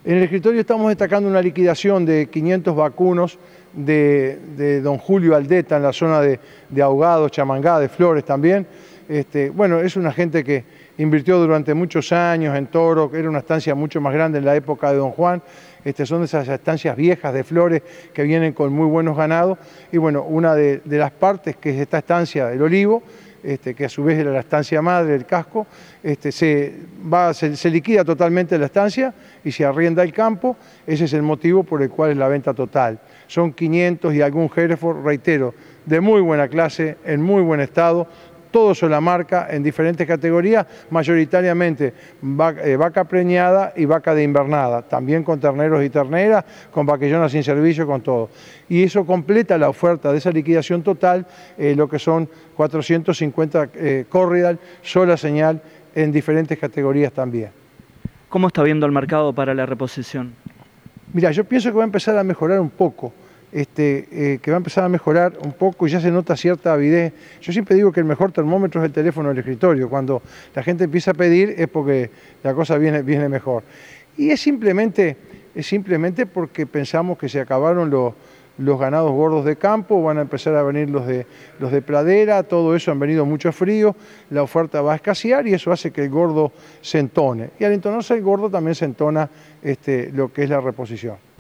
En el escritorio estamos destacando una liquidación de 500 vacunos de don Julio Aldeta en la zona de Ahogados, Chamangá, de Flores también. Bueno, es una gente que invirtió durante muchos años en Toro, era una estancia mucho más grande en la época de don Juan. Son de esas estancias viejas de Flores que vienen con muy buenos ganados. Y bueno, una de las partes que es esta estancia, el Olivo, que a su vez era la estancia madre del casco, se liquida totalmente la estancia y se arrienda el campo. Ese es el motivo por el cual es la venta total. Son 500 y algún Hereford, reitero, de muy buena clase, en muy buen estado, todos son la marca, en diferentes categorías, mayoritariamente vaca preñada y vaca de invernada, también con terneros y terneras, con vaquillonas sin servicio, con todo. Y eso completa la oferta de esa liquidación total, lo que son 450 corridal, sola señal, en diferentes categorías también. ¿Cómo está viendo el mercado para la reposición? Mira, yo pienso que va a empezar a mejorar un poco. Que va a empezar a mejorar un poco y ya se nota cierta avidez. Yo siempre digo que el mejor termómetro es el teléfono del escritorio. Cuando la gente empieza a pedir es porque la cosa viene mejor. Y es simplemente porque pensamos que se acabaron los ganados gordos de campo, van a empezar a venir los de pradera, todo eso han venido mucho frío, la oferta va a escasear y eso hace que el gordo se entone. Y al entonarse el gordo también se entona lo que es la reposición.